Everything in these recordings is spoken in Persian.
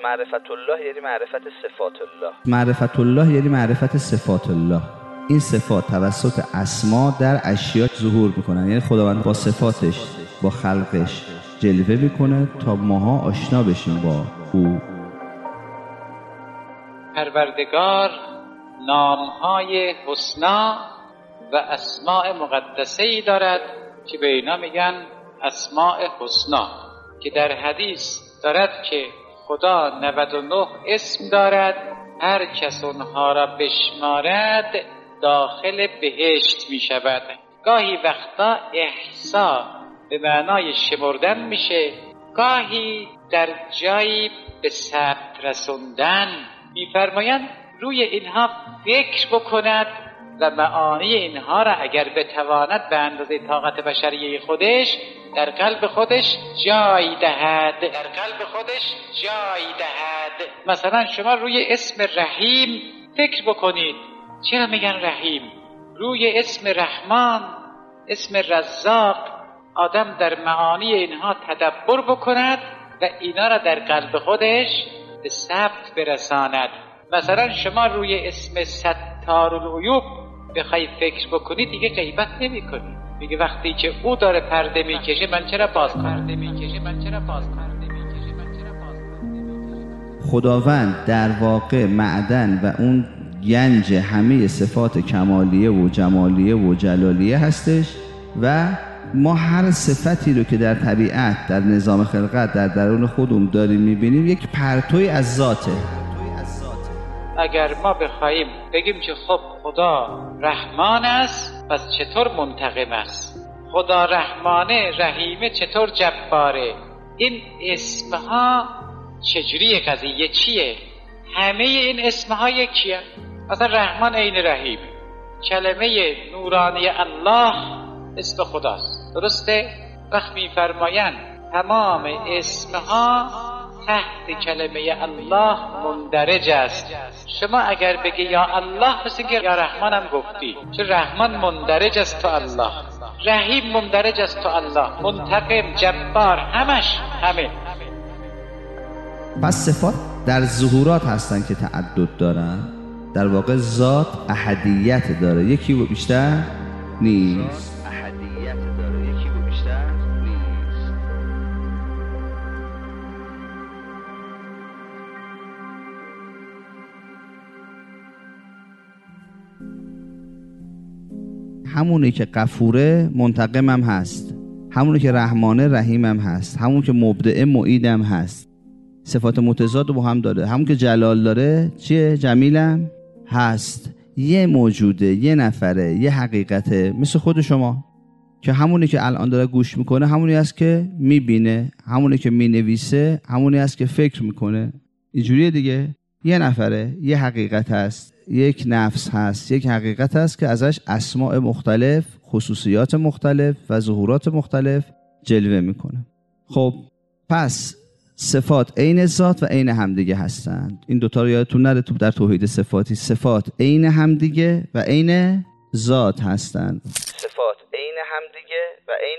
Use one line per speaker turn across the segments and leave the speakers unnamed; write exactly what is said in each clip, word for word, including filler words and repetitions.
معرفت الله یعنی معرفت صفات الله.
معرفت الله یعنی معرفت صفات الله. این صفات توسط اسما در اشیا ظهور میکنن، یعنی خداوند با صفاتش با خلقش جلوه میکنه تا ماها آشنا بشیم با او.
پروردگار نامهای حسنا و اسماء مقدسه‌ای دارد که به اینا میگن اسماء حسنا، که در حدیث دارد که خدا نود و نه اسم دارد، هر کس اونها را بشمارد داخل بهشت می شود. گاهی وقتا احصا به معنای شمردن میشه، گاهی در جایی به ثبت رسوندن. میفرمایند روی اینها فکر بکند و معانی اینها را اگر بتواند به اندازه طاقت بشریه خودش در قلب خودش جای دهد در قلب خودش جای دهد. مثلا شما روی اسم رحیم فکر بکنید. چرا میگن رحیم؟ روی اسم رحمان، اسم رزاق، آدم در معانی اینها تدبر بکند و اینا را در قلب خودش به ثبت برساند. مثلا شما روی اسم ستارالعیوب بخوای فکر بکنی دیگه غیبت نمی کنی. میگه وقتی که او داره پرده میکشه من چرا باز کنم؟ میکشه من چرا باز کنم؟
خداوند در واقع معدن و اون گنج همه صفات کمالیه و جمالیه و جلالیه هستش و ما هر صفتی رو که در طبیعت، در نظام خلقت، در درون خودمون داریم میبینیم یک پرتوی از ذاته.
اگر ما بخوایم بگیم که خب خدا رحمان است، پس چطور منتقم است؟ خدا رحمانه، رحیمه، چطور جباره؟ این اسمها چجوری قضیه چیه؟ همه این اسمها یکیه. مثلا رحمان عین رحیم، کلمه نورانی الله اسم خداست، درسته؟ وقت میفرمایند تمام اسمها تحت کلمه الله مندرج است. شما اگر بگی یا الله مثل که یا رحمانم گفتی، چون رحمان مندرج است تو الله، رحیم مندرج است تو الله، منتقم، جبار، همش همه.
پس صفات در ظهورات هستن که تعدد دارن. در واقع ذات احدیت داره، یکی و بیشتر نیست.
احدیت داره، یکی و بیشتر نیست.
همونی که غفوره منتقم هم هست، همونی که رحمانه رحیم هم هست، همون که مبدع معید هم هست. صفات متضاد با هم داره. همون که جلال داره چیه؟ جمیلم هست. یه موجوده، یه نفره، یه حقیقته، مثل خود شما که همونی که الان داره گوش میکنه همونی است که میبینه، همونی که مینویسه همونی است که فکر میکنه. اینجوریه دیگه. یه نفره، یه حقیقت هست، یک نفس هست، یک حقیقت هست که ازش اسماء مختلف، خصوصیات مختلف و ظهورات مختلف جلوه میکنه. خب پس صفات عین ذات و عین همدیگه هستند. این دوتا رو یادتون نره تو در توحید صفاتی. صفات عین همدیگه و عین ذات هستند.
صفات عین همدیگه و عین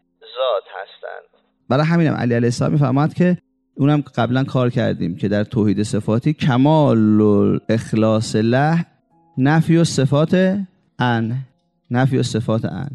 ذات هستند.
برای همینم علی علیه السلام میفرماد که اونم قبلا کار کردیم که در توحید صفاتی کمال الاخلاص له نفی و صفات ان نفی و صفات ان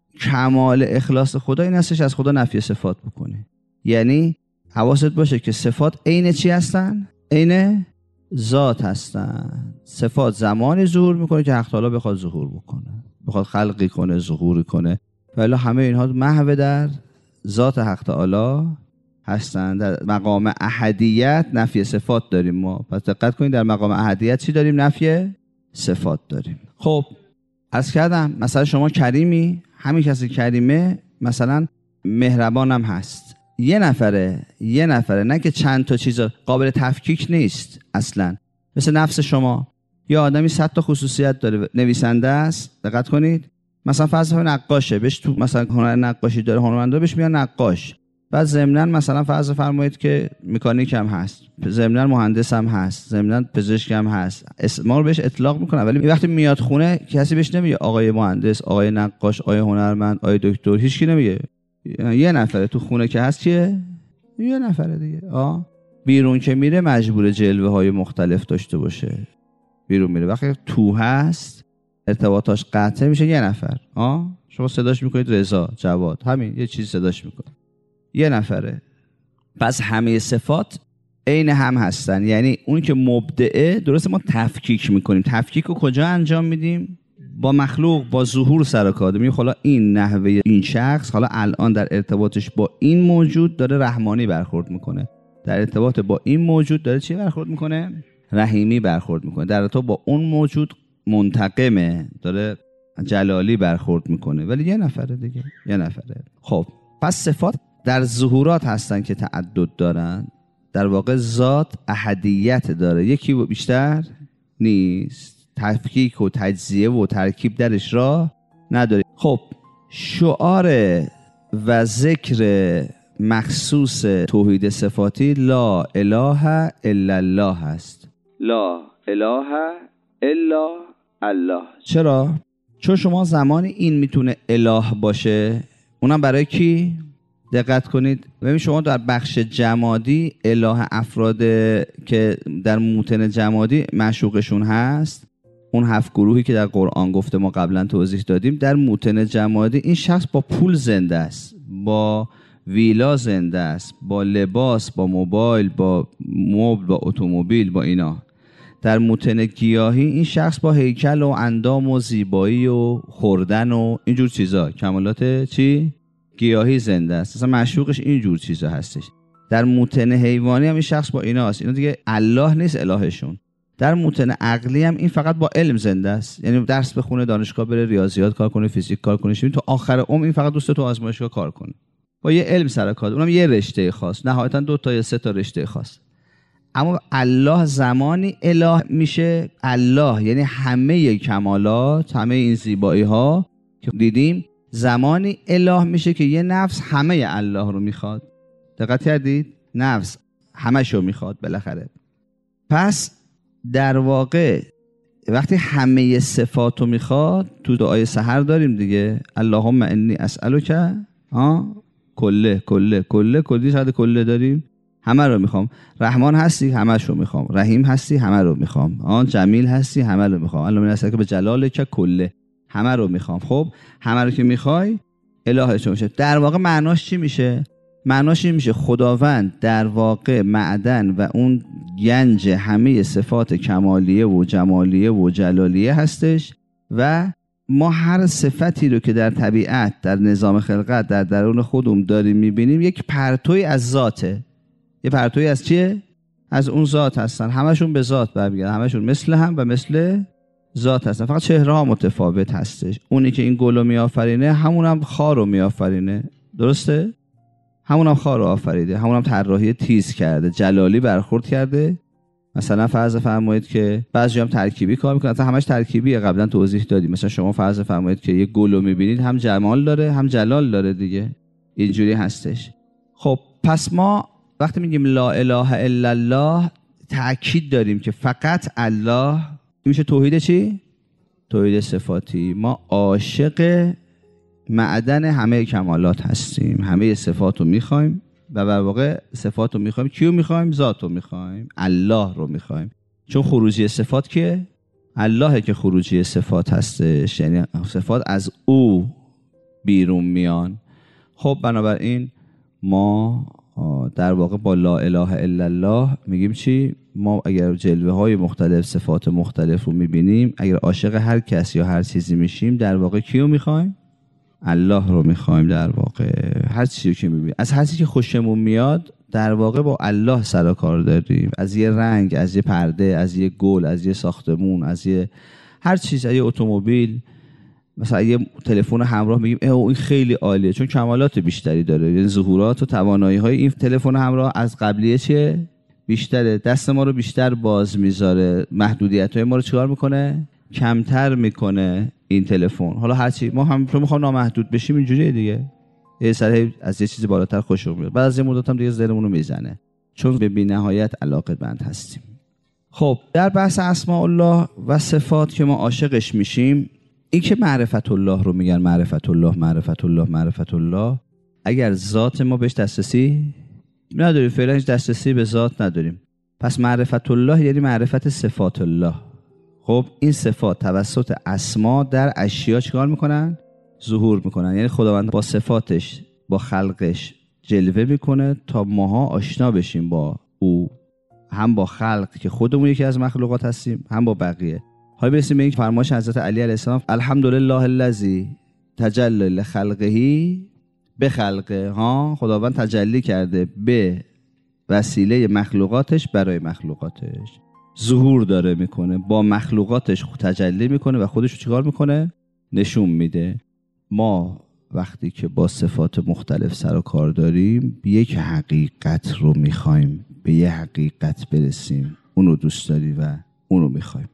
کمال اخلاص خدا این هستش از خدا نفی صفات بکنه. یعنی حواست باشه که صفات عین چی هستن؟ عین ذات هستن. صفات زمانی ظهور میکنه که حق تعالی بخواد ظهور بکنه، بخواد خلقی کنه، ظهوری کنه. ولی همه اینها محو در ذات حق تعالی هستن. در مقام احدیت نفی صفات داریم ما. پس دقت کنید در مقام احدیت چی داریم؟ نفی صفات داریم. خب عرض کردم مثلا شما کریمی، همین کسی کریمه مثلا مهربانم هست. یه نفره یه نفره نه که چند تا چیز قابل تفکیک نیست اصلا. مثل نفس شما، یه آدمی صد تا خصوصیت داره، نویسنده است، دقت کنید، مثلا فرض کنید نقاشه، بهش تو مثلا هنر نقاشی داره، هنرمندا بهش میگن نقاش. بعد ضمناً مثلا فرض فرمایید که مکانیک هم هست، ضمناً مهندس هم هست، ضمناً پزشک هم هست. اسما رو بهش اطلاق میکنن، ولی وقتی میاد خونه کسی بهش نمیگه آقای مهندس، آقای نقاش، آقای هنرمند، آقای دکتر، هیچ کی نمیگه. یه نفره تو خونه که هست، کیه؟ یه نفره دیگه. آه بیرون که میره مجبور جلوه های مختلف داشته باشه. بیرون میره وقتی تو هست ارتباطاش قطع میشه یه نفر. آه شما صداش میکنید رضا، جواد، همین یه چیزی صداش میکنه، یه نفره. پس همه صفات عین هم هستن. یعنی اون که مبدعه، درسته ما تفکیک میکنیم. تفکیک رو کجا انجام میدیم؟ با مخلوق، با ظهور سر کار. میگه حالا این نحوه این شخص حالا الان در ارتباطش با این موجود داره رحمانی برخورد میکنه، در ارتباط با این موجود داره چی برخورد میکنه؟ رحیمی برخورد میکنه، در ارتباط با اون موجود منتقمه، داره جلالی برخورد میکنه. ولی یه نفره دیگه، یه نفره. خب پس صفات در ظهورات هستن که تعدد دارن. در واقع ذات احدیت داره، یکی و بیشتر نیست. تفکیک و تجزیه و ترکیب درش را نداره. خب شعار و ذکر مخصوص توحید صفاتی لا اله الا الله هست. لا اله الا الله. چرا؟ چون شما زمانی این میتونه اله باشه، اونم برای کی؟ دقت کنید ببین، شما در بخش جمادی اله افراد که در موطن جمادی معشوقشون هست، اون هفت گروهی که در قرآن گفته ما قبلا توضیح دادیم، در موطن جمادی این شخص با پول زنده است، با ویلا زنده است، با لباس، با موبایل، با مبل، با اتومبیل، با اینا. در موطن گیاهی این شخص با هیکل و اندام و زیبایی و خوردن و اینجور چیزا، کمالات چی؟ گیاهی زنده است. اصلا معشوقش اینجور چیزا هستش. در موطن حیوانی هم این شخص با اینا است. اینا دیگه الله نیست الهشون. در موطن عقلی هم این فقط با علم زنده است. یعنی درس بخونه، دانشگاه بره، ریاضیات کار کنه، فیزیک کار کنه، تا آخر عمر این فقط دوست تو آزمایشگاه کار کنه، با یه علم سر کار، اونم یه رشته خاص، نهایتا دو تا یا سه تا رشته خاص. اما الله زمانی اله میشه، الله یعنی همه کمالات، همه این زیبایی ها که دیدیم، زمانی اله میشه که یه نفس همه الله رو میخواد. دقت کردید؟ نفس همه‌شو میخواد بالاخره. پس در واقع وقتی همه صفاتو میخواد، تو دعای سحر داریم دیگه، اللهم انی اسألک ها کله کله کله کلی، شاید کله داریم، همه رو میخوام. رحمان هستی، همه شو میخوام. رحیم هستی، همه رو میخوام. آن جمیل هستی، همه رو میخوام. اللهم انی اسألک به جلالک کله، همه رو میخوام. خب همه رو که میخوای الهه چون میشه. در واقع معناش چی میشه؟ معناش این میشه خداوند در واقع معدن و اون گنج همه صفات کمالیه و جمالیه و جلالیه هستش و ما هر صفتی رو که در طبیعت، در نظام خلقت، در درون خودمون داریم میبینیم، یک پرتوی از ذاته. یه پرتوی از چیه؟ از اون ذات هستن. همشون به ذات برمیگردن، همشون مثل هم و مثل ذات هستن، فقط چهره ها متفاوت هستش. اونی که این گلو میآفرینه همونم خار رو میآفرینه، درسته؟ همونم خار رو آفریده، همونم طراحی تیز کرده، جلالی برخورد کرده. مثلا فرض فرمایید که بعضی هم ترکیبی کار میکنن، اصلا همش ترکیبیه، قبلا توضیح دادیم. مثلا شما فرض فرمایید که یه گلو میبینید، هم جمال داره هم جلال داره دیگه، اینجوری هستش. خب پس ما وقتی میگیم لا اله الا الله، تأکید داریم که فقط الله. میشه توحید چی؟ توحید صفاتی. ما عاشق معدن همه کمالات هستیم، همه صفات رو میخوایم و در واقع صفات رو میخوایم. کیو میخوایم؟ ذات رو میخوایم، الله رو میخوایم. چون خروجی صفات که الله که خروجی صفات هستش، یعنی صفات از او بیرون میان. خب بنابراین ما در واقع با لا اله الا الله میگیم چی؟ ما اگر جلوه های مختلف، صفات مختلف رو میبینیم، اگر عاشق هر کس یا هر چیزی میشیم، در واقع کیو میخوایم؟ الله رو میخوایم. در واقع هر چیزی که میبینیم، از هر چیزی که خوشمون میاد، در واقع با الله سر کار داریم. از یه رنگ، از یه پرده، از یه گل، از یه ساختمون، از یه هر چیز، از یه اتومبیل، مثلا یه تلفن همراه، میگیم اه این خیلی عالیه چون کمالات بیشتری داره. یعنی ظهورات و توانایی های این تلفن همراه از قبلیه چیه؟ بیشتره. دست ما رو بیشتر باز میذاره، محدودیت های ما رو چیکار میکنه؟ کمتر میکنه این تلفن. حالا هرچی ما هم چون میخوام نامحدود بشیم اینجوریه دیگه، یه سری از یه چیزی بالاتر خوشمون میاد، بعد از یه مدت هم دیگه ذهنمون رو میزنه، چون به بی‌نهایت علاقه‌مند هستیم. خب در بحث اسماء الله و صفات که ما عاشقش میشیم، این که معرفت الله رو میگن معرفت الله معرفت الله معرفت الله، اگر ذات ما بهش دسترسی نداریم، فعلا هیچ دسترسی به ذات نداریم. پس معرفت الله یعنی معرفت صفات الله. خب این صفات توسط اسما در اشیا چیکار میکنن؟ ظهور میکنن. یعنی خداوند با صفاتش با خلقش جلوه میکنه تا ماها آشنا بشیم با او، هم با خلق که خودمون یکی از مخلوقات هستیم، هم با بقیه. حالا برسیم به این فرمایش حضرت علی علیه السلام الحمدلله الذی تجلی لخلقه به خلقه. ها خداوند تجلی کرده به وسیله مخلوقاتش برای مخلوقاتش، ظهور داره میکنه، با مخلوقاتش تجلی میکنه و خودش رو چیکار میکنه؟ نشون میده. ما وقتی که با صفات مختلف سر و کار داریم یک حقیقت رو میخوایم، به یه حقیقت برسیم، اونو دوست داری و اونو میخوایم.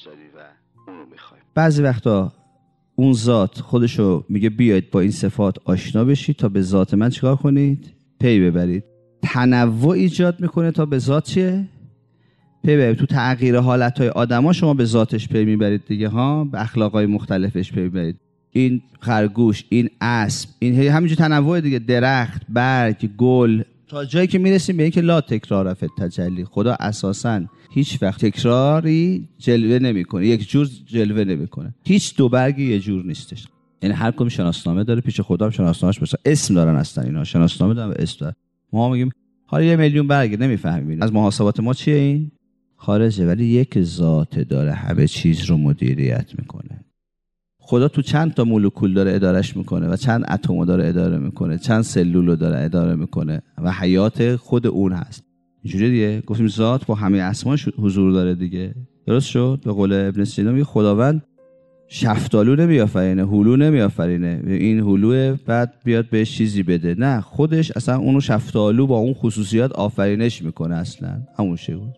بعضی وقتا اون ذات خودشو میگه بیاید با این صفات آشنا بشید تا به ذات من چیکار کنید؟ پی ببرید. تنوع ایجاد میکنه تا به ذات چیه؟ پی ببرید. تو تغییر حالتهای آدما شما به ذاتش پی میبرید دیگه ها، به اخلاقای مختلفش پی میبرید. این خرگوش، این اسب، این همینجور تنوع دیگه، درخت، برگ، گل، تا جایی که میرسیم به اینکه لا تکرار فی تجلی. خدا اساساً هیچ وقت تکراری جلوه نمیکنه، یک جور جلوه نمیکنه. هیچ دو برگی یه جور نیستش. یعنی هر کدوم شناسنامه داره، پیش خدا هم شناسنامه‌اش باشه، اسم دارن اصلا اینا، شناسنامه دارن و اسم دارن. ما میگیم حالا یه میلیون برگ نمیفهمیم، از محاسبات ما چیه این؟ خارجه. ولی یک ذات داره همه چیز رو مدیریت میکنه. خدا تو چند تا مولکول داره ادارش میکنه و چند اتم داره اداره میکنه، چند سلول داره اداره میکنه و حیات خود اون هست. اینجوری دیگه گفتیم ذات با همه اسماش حضور داره دیگه. درست شد؟ به قول ابن سینا میگه خداوند شفتالو نمیآفرینه، هلو نمیآفرینه، این هلو بعد بیاد بهش چیزی بده. نه، خودش اصلا اونو شفتالو با اون خصوصیات آفرینش میکنه. اصلا همون شی بود.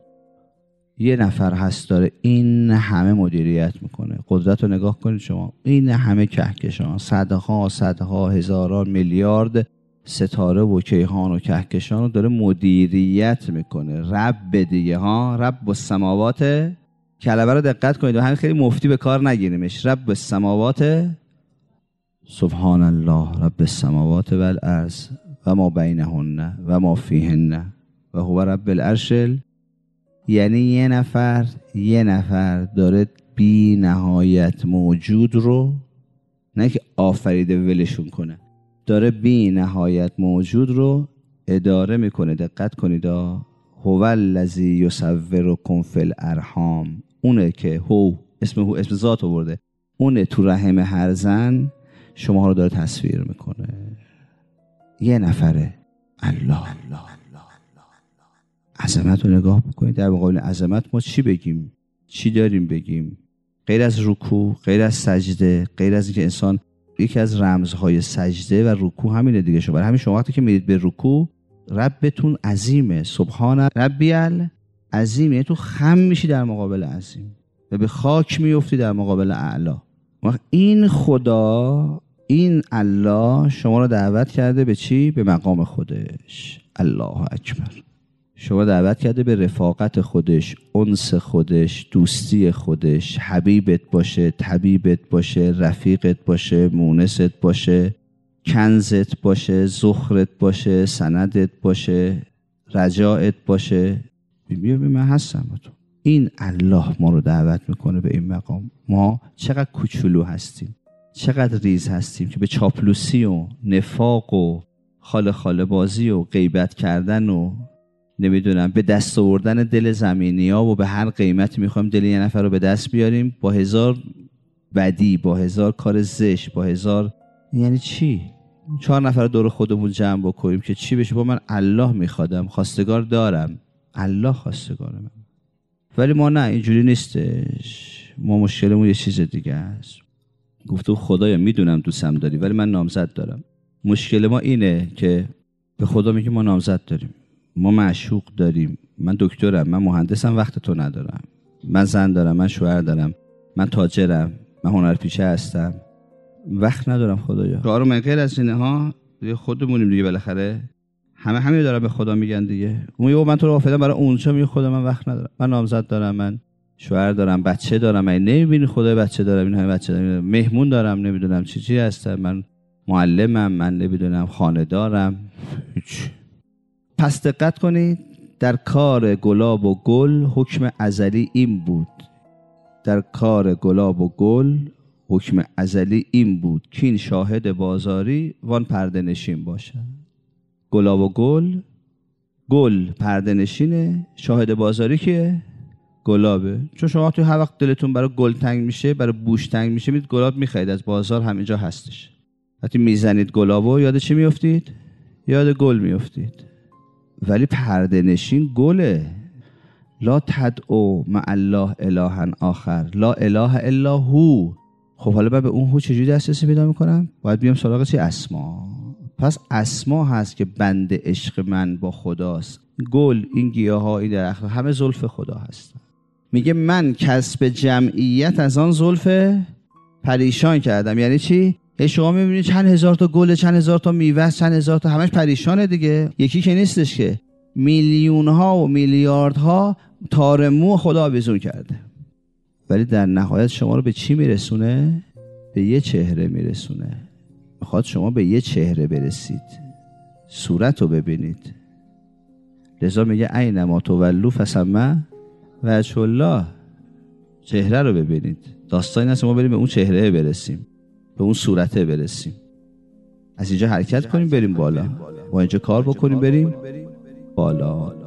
یه نفر هست داره این همه مدیریت میکنه. قدرت رو نگاه کنید شما، این همه کهکشان، صدها صدها هزاران میلیارد ستاره و کیهان و کهکشان رو داره مدیریت میکنه. رب دیگه ها، رب السماوات. کلمه رو دقت کنید و همین خیلی مفتی به کار نگیریمش. رب السماوات، سبحان الله رب السماوات و الارض و ما بینهن و ما فیهن و هو رب العرش. یعنی یه نفر یه نفر داره بی نهایت موجود رو، نه که آفریده ولشون کنه، داره بی نهایت موجود رو اداره میکنه. دقت کنید، هو الذی یصورکم فی الارحام. اونه که هو اسم هو اسم ذات آورده، اونه تو رحم هر زن شما رو داره تصویر میکنه. یه نفره. الله. عظمت رو نگاه بکنید. در مقابل عظمت ما چی بگیم؟ چی داریم بگیم؟ غیر از رکوع، غیر از سجده، غیر از اینکه انسان، یکی از رمزهای سجده و رکوع همینه دیگه. شما برای همین شما وقتی که میرید به رکوع، ربتون عظیمه، سبحان ربی العظیم، یعنی تو خم میشی در مقابل عظیم و به خاک میفتی در مقابل اعلی. این خدا، این الله شما رو دعوت کرده به چی؟ به مقام خودش. الله اکبر. شما دعوت کرده به رفاقت خودش، انس خودش، دوستی خودش، حبیبت باشه، طبیبت باشه، رفیقت باشه، مونست باشه، کنزت باشه، زخرت باشه، سندت باشه، رجاعت باشه. بیا بیا من هستم با تو. این الله ما رو دعوت میکنه به این مقام. ما چقدر کوچولو هستیم، چقدر ریز هستیم که به چاپلوسی و نفاق و خاله خاله بازی و غیبت کردن و نمیدونم به دست آوردن دل زمینی ها و به هر قیمتی میخوایم دل یه نفر رو به دست بیاریم، با هزار بدی، با هزار کار زشت، با هزار، یعنی چی؟ چهار نفر دور خودمون جمع بکنیم که چی بشه؟ با من الله میخوادم، خواستگار دارم، الله خواستگار من. ولی ما نه، اینجوری نیستش. ما مشکلمون یه چیز دیگه است. گفتم خدایا میدونم دوستم داری ولی من نامزد دارم. مشکل ما اینه که به خدا میگیم ما نامزد داریم، ما معشوق داریم، من دکترم، من مهندسم، وقت تو ندارم، من زن دارم، من شوهر دارم، من تاجرم، من هنرپیشه هستم، وقت ندارم خدایا. کارو من غیر از اینه ها خودمونیم دیگه. بالاخره همه همین دارن به خدا میگن دیگه. اون من تو رو آفریدم برای اونجا، میگه خدا من وقت ندارم، من نامزد دارم، من شوهر دارم، بچه دارم، من نمیبینی خدا بچه دارم، این همه بچه دارم، مهمون دارم، نمیدونم چی چی هستم، من معلمم، من نمیدونم خانه دارم. هیچ پس دقت کنید، در کار گلاب و گل حکم ازلی این بود. در کار گلاب و گل حکم ازلی این بود که این شاهد بازاری وان پرده نشین باشه. گلاب و گل، گل پرده نشینه، شاهد بازاری که گلابه. چون شما توی هر وقت دلتون برای گل تنگ میشه، برای بوش تنگ میشه، میرید گلاب میخرید از بازار، همینجا هستش. وقتی میزنید گلابو یاد چی میافتید؟ یاد گل میافتید. ولی پرده نشین گله. لا تدعو مع الله الها آخر، لا اله الا هو. خب حالا من به اون هو چجوری دسترسی پیدا میکنم؟ باید بیام سراغ چی؟ اسما. پس اسما هست که بند عشق من با خداست. گل، این گیاها، این درخت، همه زلف خدا هستن. میگه من کسب جمعیت از آن زلف پریشان کردم. یعنی چی؟ هی شما میبینید چند هزار تا گل، چند هزار تا میوه، چند هزار تا، همش پریشانه دیگه. یکی که نیستش که، میلیون ها و میلیارد ها تار مو خدا آویزون کرده. ولی در نهایت شما رو به چی میرسونه؟ به یه چهره میرسونه. میخواد شما به یه چهره برسید، صورت رو ببینید. لذا میگه اینما تولوا فثم وجه الله. چهره رو ببینید. داستان این است ما بریم به اون چهره برسیم، به اون صورته برسیم. از اینجا حرکت کنیم بریم بالا، با اینجا کار بکنیم بریم بالا.